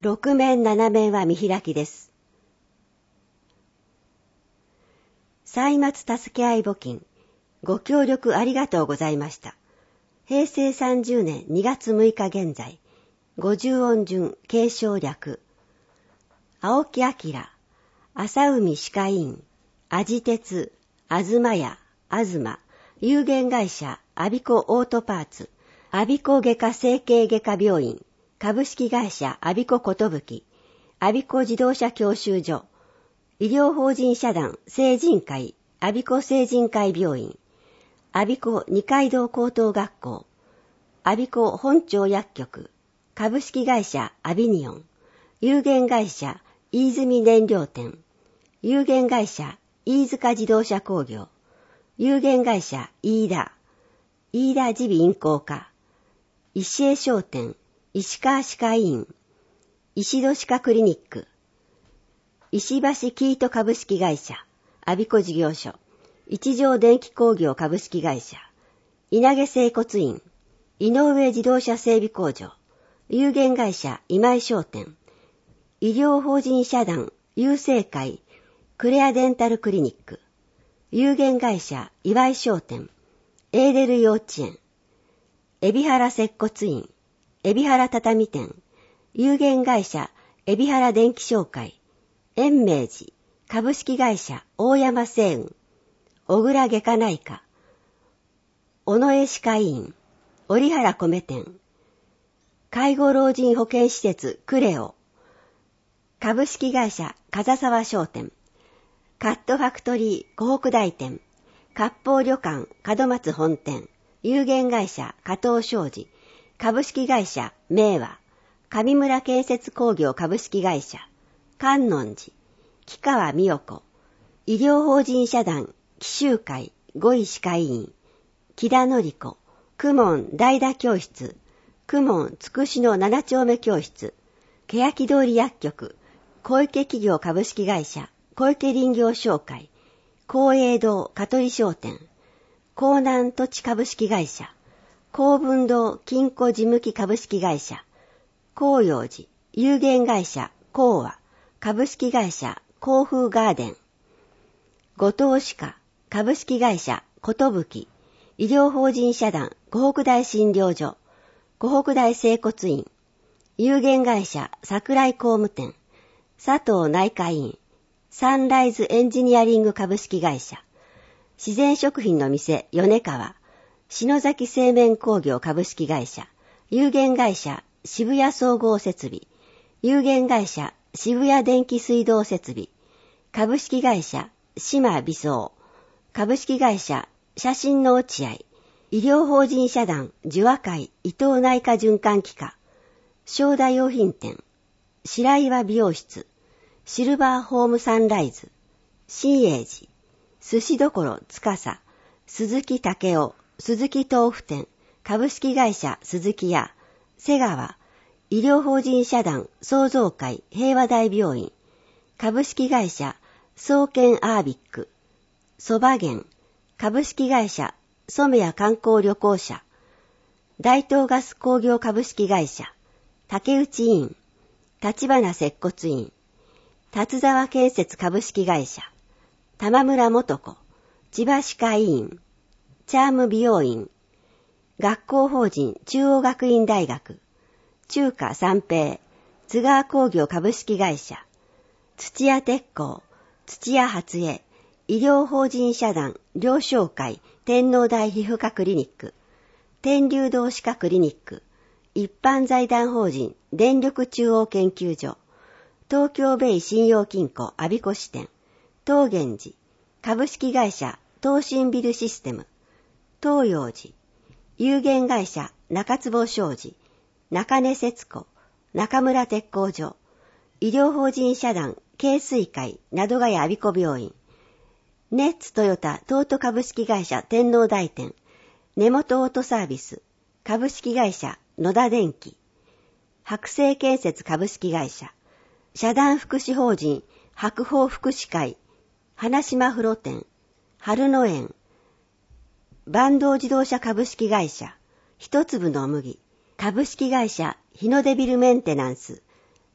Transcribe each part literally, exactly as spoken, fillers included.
六面七面は見開きです。歳末助け合い募金、ご協力ありがとうございました。平成さんじゅうねんにがつむいか現在、五十音順継承略、青木明、浅海歯科医院、味鉄、東屋、東、有限会社、アビコオートパーツ、アビコ外科整形外科病院、株式会社アビコことぶき、アビコ自動車教習所、医療法人社団成人会、アビコ成人会病院、アビコ二階堂高等学校、アビコ本町薬局、株式会社アビニオン、有限会社飯泉燃料店、有限会社飯塚自動車工業、有限会社飯田、飯田耳鼻咽喉科、石江商店、石川歯科医院、石戸歯科クリニック、石橋キート株式会社、アビコ事業所、一条電気工業株式会社、稲毛整骨院、井上自動車整備工場、有限会社今井商店、医療法人社団郵政会、クレアデンタルクリニック、有限会社岩井商店、エーデル幼稚園、海老原接骨院、海老原畳店、有限会社海老原電気商会、延明寺、株式会社大山製雲、小倉外科内科、尾上歯科医院、折原米店、介護老人保健施設クレオ、株式会社風沢商店、カットファクトリー湖北大店、割烹旅館門松本店、有限会社加藤商事、株式会社明和、上村建設工業株式会社、観音寺、木川美代子、医療法人社団紀州会五位歯科医院、木田典子、公文代田教室、公文つくしの七丁目教室、欅通り薬局、小池企業株式会社、小池林業商会、公営堂香取商店、江南土地株式会社、公文堂金庫事務機株式会社、紅葉寺有限会社光和株式会社甲風ガーデン、後藤歯科株式会社ことぶき、医療法人社団湖北大診療所、湖北大整骨院、有限会社桜井工務店、佐藤内科院、サンライズエンジニアリング株式会社、自然食品の店米川、篠崎製麺工業株式会社、有限会社渋谷総合設備、有限会社渋谷電気水道設備、株式会社島美装、株式会社写真の落合、医療法人社団樹和会伊藤内科循環器科、正田用品店、白岩美容室、シルバーホームサンライズ、新栄寺、寿司どころ司、鈴木武雄、鈴木豆腐店、株式会社鈴木屋、瀬川、医療法人社団創造会平和大病院、株式会社創建アービック、そば源、株式会社染谷観光旅行者、大東ガス工業株式会社、竹内院、立花接骨院、達沢建設株式会社、玉村元子、千葉歯科医院、チャーム美容院、学校法人中央学院大学、中華三平、津川工業株式会社、土屋鉄工、土屋初江、医療法人社団療商会天皇大皮膚科クリニック、天竜堂歯科クリニック、一般財団法人電力中央研究所、東京ベイ信用金庫我孫子支店、東源寺、株式会社東進ビルシステム、東洋寺、有限会社中坪商事、中根節子、中村鉄工所、医療法人社団京水会灘ヶ谷我孫子病院、ネッツトヨタ東都株式会社天皇大店、根本オートサービス、株式会社野田電機、白星建設株式会社、社団福祉法人白鳳福祉会、花島風呂店、春野園、坂東自動車株式会社、一粒の麦、株式会社日の出ビルメンテナンス、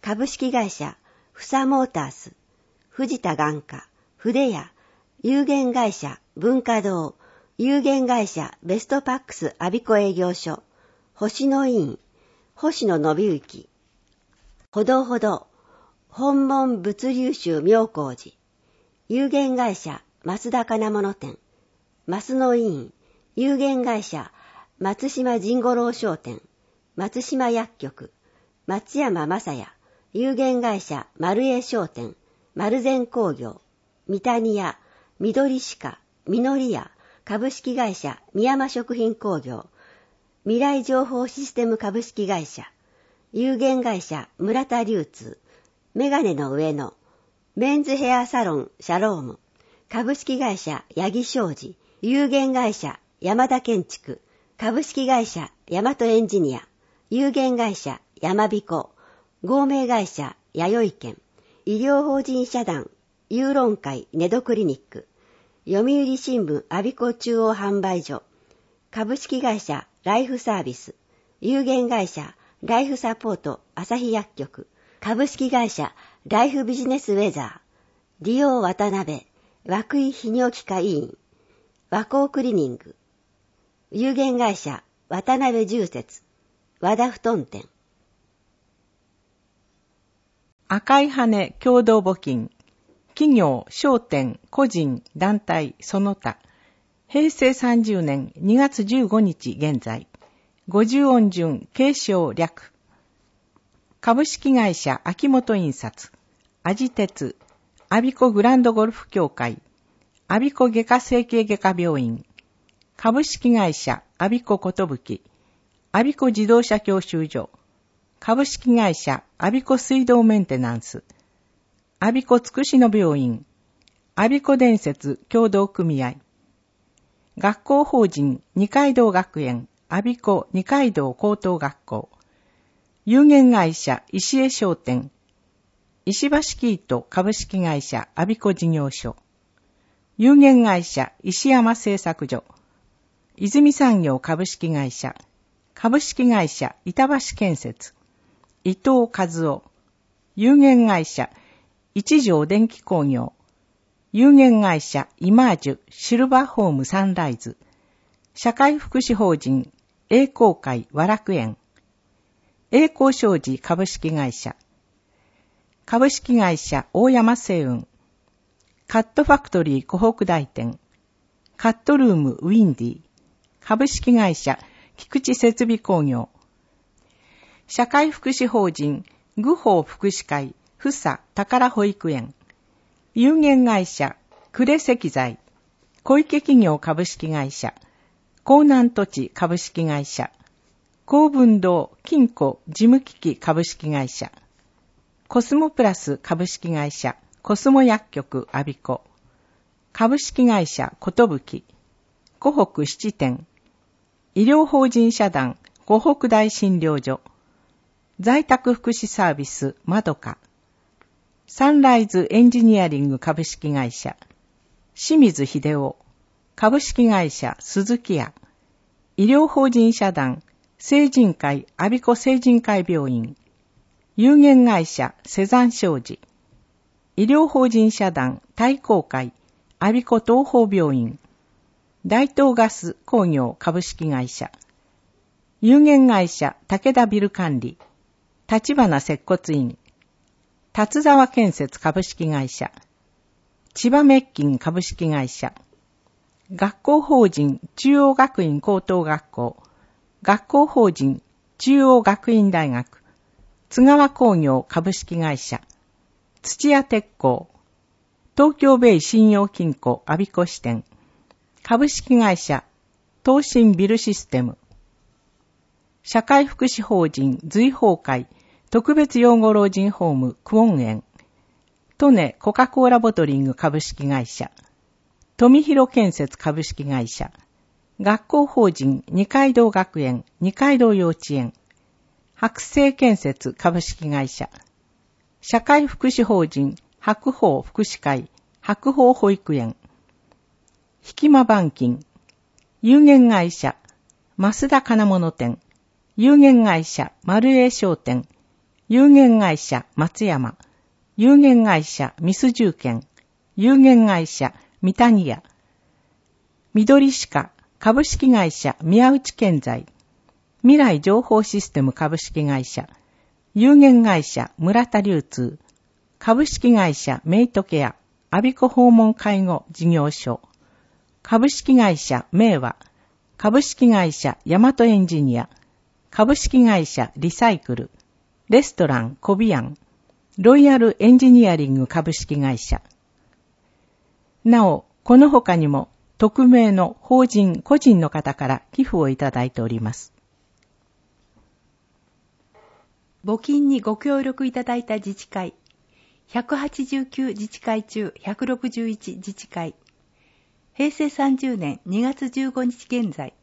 株式会社フサモータース、藤田眼科、筆屋、有限会社文化堂、有限会社ベストパックス我孫子営業所、星野委員、星野信之、ほどほど、本門物流集妙光寺、有限会社増田金物店、増野委員、有限会社松島神五郎商店、松島薬局、松山正也、有限会社丸栄商店、丸善工業、三谷屋、緑鹿、みのり屋、株式会社三山食品工業、未来情報システム株式会社、有限会社村田流通、メガネの上の、メンズヘアサロンシャローム、株式会社八木商事、有限会社山田建築、株式会社大和エンジニア、有限会社山彦、合名会社弥生県、医療法人社団、ユーロン会ネドクリニック、読売新聞我孫子中央販売所、株式会社ライフサービス、有限会社ライフサポート朝日薬局、株式会社ライフビジネスウェザー、利用渡辺、涌井泌尿器科医院、和光クリニング、有限会社渡辺住設、和田布団店。 赤い羽共同募金、企業、商店、個人、団体、その他、平成さんじゅうねんにがつじゅうごにち現在、ごじゅう音順継承略、株式会社秋元印刷、味鉄、我孫子グランドゴルフ協会、我孫子外科整形外科病院、株式会社我孫子ことぶき、我孫子自動車教習所、株式会社我孫子水道メンテナンス、我孫子つくしの病院、我孫子伝説協同組合、学校法人二階堂学園我孫子二階堂高等学校、有限会社石江商店、石橋キート株式会社我孫子事業所、有限会社石山製作所、泉産業株式会社、株式会社板橋建設、伊藤和夫、有限会社一条電気工業、有限会社イマージュシルバーホームサンライズ、社会福祉法人栄光会和楽園、栄光商事株式会社、株式会社大山製雲、カットファクトリー湖北大店、カットルームウィンディ、株式会社菊池設備工業、社会福祉法人愚法福祉会ふさ宝保育園、有限会社呉石材、小池企業株式会社、江南土地株式会社、公文堂金庫事務機器株式会社、コスモプラス株式会社コスモ薬局我孫子、株式会社ことぶき、湖北七店、医療法人社団湖北大診療所、在宅福祉サービスまどか、サンライズエンジニアリング株式会社、清水秀夫、株式会社鈴木屋、医療法人社団成人会我孫子成人会病院、有限会社セザン商事、医療法人社団太閤会我孫子東邦病院、大東ガス工業株式会社、有限会社武田ビル管理、立花接骨院、達沢建設株式会社、千葉メッキン株式会社、学校法人中央学院高等学校、学校法人中央学院大学、津川工業株式会社、土屋鉄工、東京ベイ信用金庫我孫子支店、株式会社東進ビルシステム、社会福祉法人随宝会特別養護老人ホームクオン園、トネコカ・コーラボトリング株式会社、富広建設株式会社、学校法人二階堂学園二階堂幼稚園、白星建設株式会社、社会福祉法人白鳳福祉会白鳳保育園、引間板金、有限会社増田金物店、有限会社丸栄商店、 有限会社松山、有限会社ミス住建、有限会社三谷屋、緑歯科株式会社宮内建材、未来情報システム株式会社、有限会社村田流通、株式会社メイトケア、アビコ訪問介護事業所、株式会社明和、株式会社大和エンジニア、株式会社リサイクル、レストランコビアン、ロイヤルエンジニアリング株式会社。なお、この他にも、匿名の法人個人の方から寄付をいただいております。 募金にご協力いただいた自治会、ひゃくはちじゅうきゅう自治会中ひゃくろくじゅういち自治会、へいせいさんじゅうねんにがつじゅうごにち現在、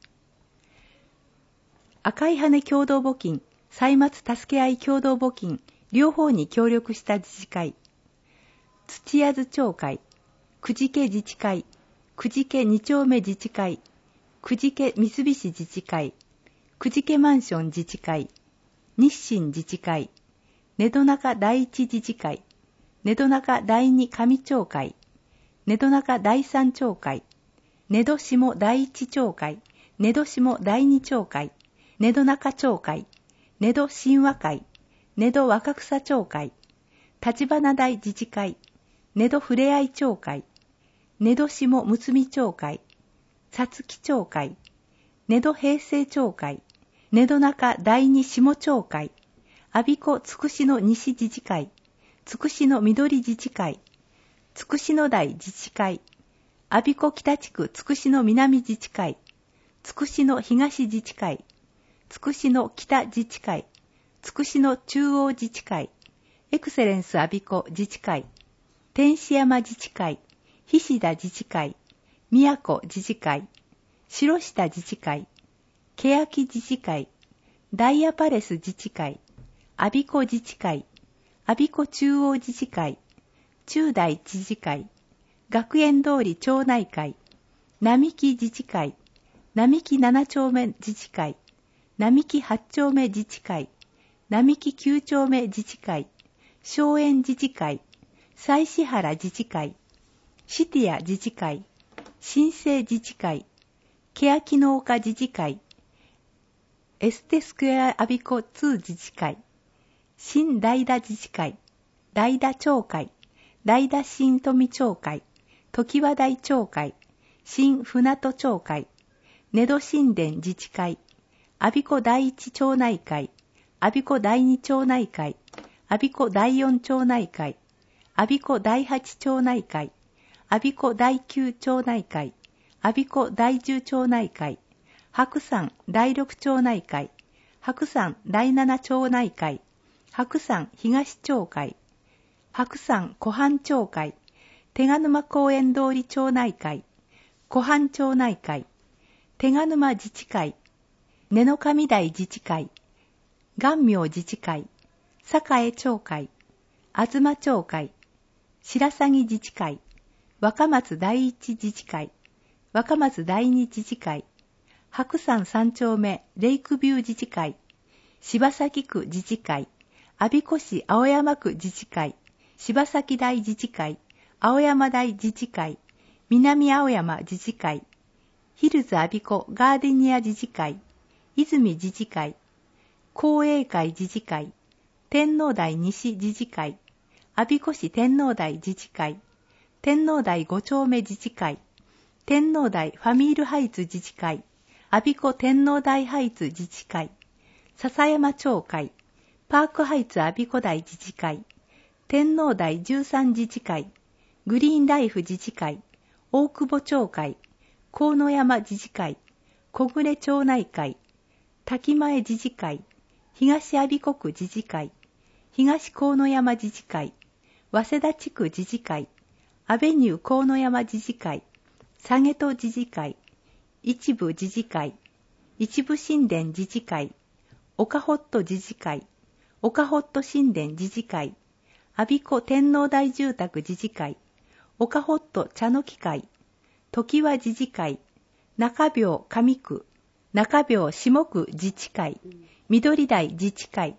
赤い羽共同募金、歳末助け合い共同募金、両方に協力した自治会、土谷津町会、久慈家自治会、久慈家に丁目自治会、久慈家三菱自治会、久慈家マンション自治会、日清自治会、根戸中第一自治会、根戸中第二上町会、根戸中第三町会、根戸下第一町会、根戸下第二町会、根戸中町会、根戸神話会、根戸若草町会、立花台自治会、根戸ふれあい町会、根戸下むつみ町会、さつき町会、根戸平成町会、根戸中第二下町会、阿鼻子つくしの西自治会、つくしの緑自治会、つくしの台自治会、阿鼻子北地区つくしの南自治会、つくしの東自治会、つくしの北自治会、つくしの中央自治会、エクセレンス阿鼻子自治会、天使山自治会、菱田自治会、宮古自治会、白下自治会、欅自治会、ダイヤパレス自治会、阿鼻子自治会、阿鼻子中央自治会、中大自治会、学園通り町内会、並木自治会、並木七丁目自治会、並木八丁目自治会、並木九丁目自治会、松園自治会、西市原自治会、シティア自治会、新生自治会、欅農家自治会、エステスクエア阿鼻子に自治会、新代田自治会、代田町会、代田新富町会、常盤台町会、新船戸町会、根戸新田自治会、阿鼻子第一町内会、阿鼻子第二町内会、阿鼻子第四町内会、阿鼻子第八町内会、阿鼻子第九町内会、阿鼻子第十町内会、白山第六町内会、白山第七町内会、白山東町会、白山湖畔町会、手賀沼公園通り町内会、湖畔町内会、手賀沼自治会、根の上台自治会、元明自治会、栄町会、東町会、白鷺自治会、若松第一自治会、若松第二自治会、白山三丁目レイクビュー自治会、柴崎区自治会、我孫子市青山区自治会、柴崎台自治会、青山台自治会、南青山自治会、ヒルズ我孫子ガーデニア自治会、泉自治会、公営会自治会、天皇台西自治会、我孫子市天皇台自治会、天皇台五丁目自治会、天皇台ファミールハイツ自治会、我孫子天皇台ハイツ自治会、笹山町会、パークハイツ我孫子台自治会、天皇台じゅうさん自治会、グリーンライフ自治会、大久保町会、河野山自治会、小暮町内会、滝前自治会、東我孫子区自治会、東河野山自治会、早稲田地区自治会、アベニュー河野山自治会、下げ戸自治会、一部自治会、一部神殿自治会、岡ホット自治会、岡ホット神殿自治会、我孫子天皇台住宅自治会、岡ホット茶の木会、常盤自治会、中病上区、中病下区自治会、緑台自治会、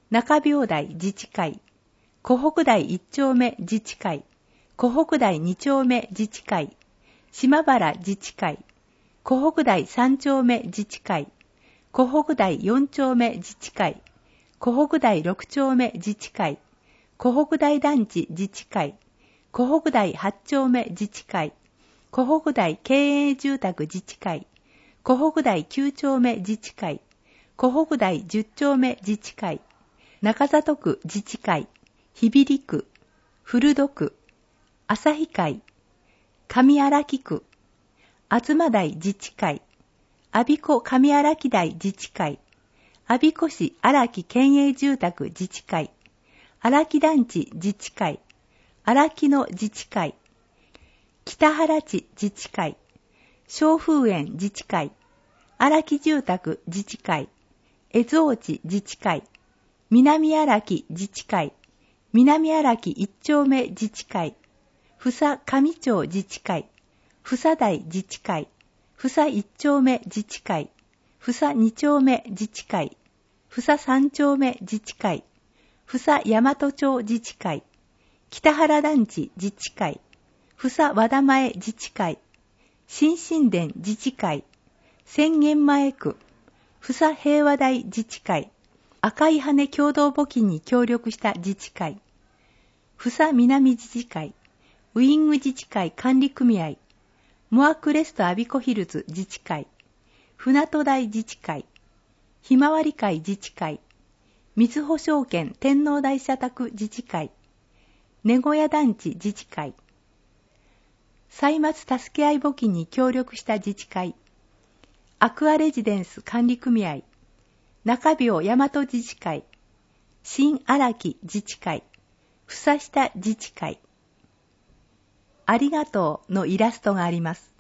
中病台自治会、湖北台一丁目自治会、湖北台二丁目自治会、島原自治会、湖北台三丁目自治会、湖北台四丁目自治会、湖北台六丁目自治会、湖北台団地自治会、湖北台八丁目自治会、湖北台経営住宅自治会、湖北台九丁目自治会、湖北台十丁目自治会、中里区自治会、日比里区、古戸区、旭会、上荒木区、東台自治会、我孫子上荒木台自治会、我孫子市荒木県営住宅自治会、荒木団地自治会、荒木の自治会、北原地自治会、松風園自治会、荒木住宅自治会、江津地自治会、南荒木自治会、南荒木一丁目自治会、ふさ上町自治会、ふさ台自治会、ふさ一丁目自治会、ふさ二丁目自治会、ふさ三丁目自治会、ふさ大和町自治会、北原団地自治会、ふさ和田前自治会、新神殿自治会、千軒前区、ふさ平和台自治会、赤い羽共同募金に協力した自治会、ふさ南自治会、ウィング自治会管理組合、モアクレストアビコヒルズ自治会、船戸台自治会、ひまわり会自治会、みずほ証券天皇台社宅自治会、根小屋団地自治会、歳末助け合い募金に協力した自治会、アクアレジデンス管理組合、中病大和自治会、新荒木自治会、ふさした自治会、ありがとうのイラストがあります。